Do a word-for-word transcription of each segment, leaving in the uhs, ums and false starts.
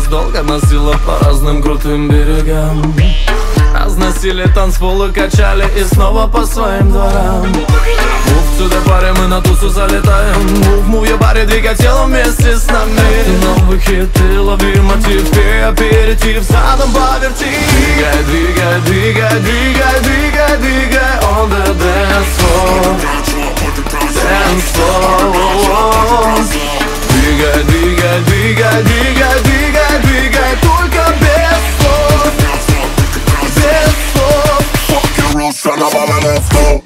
долго носила по разным крутым берегам. Разносили танцполы, качали и снова по своим дворам. Мув сюда, паре, мы на тусу залетаем. Мув, мув, я паре, двигай телом вместе с нами. Новые хиты, лови мотив, пей аперитив, задом поверти. Двигай, двигай, двигай, двигай, двигай, двигай on the dance floor. Dance floor. Двигай, двигай, двигай, двигай, двигай, двигай, только без слов. Без слов. Fuck your rules, son of a man, let's go.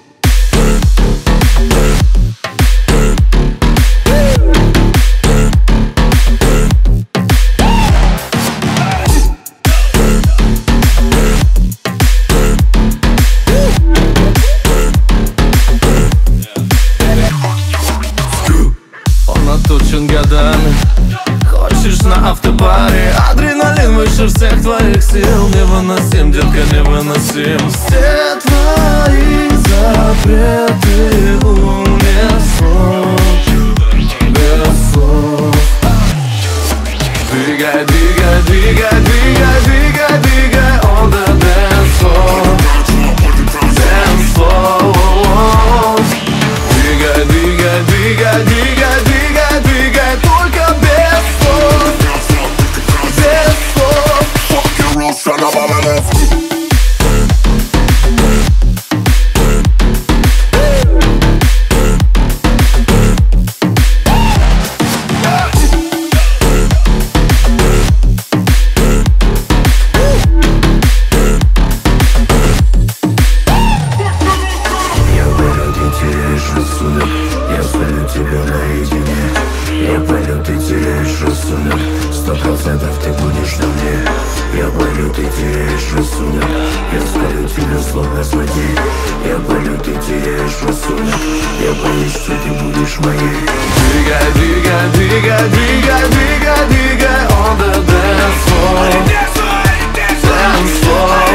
Наточен годами, хочешь на автобаре. Адреналин выше всех твоих сил. Невыносим, детка, невыносим. Все твои запреты унесло без слов. Двигай, двигай, двигай, двигай, двигай, двигай on the dance floor. Dance floor. Двигай, двигай, двигай, двигай, двигай, двигай, только без слов. Без слов. Fuck your rules, son of a man, let's go. Я спалю тебя наедине. Я палю, ты теряешь рассудок. Сто процентов ты будешь на мне. Я палю, ты теряешь рассудок. Я спалю тебя словно злодей. Я палю, ты теряешь рассудок. Я боюсь, что ты будешь моей. Двигай, двигай, двигай, двигай, двигай, двигай on the dance floor. Dance floor.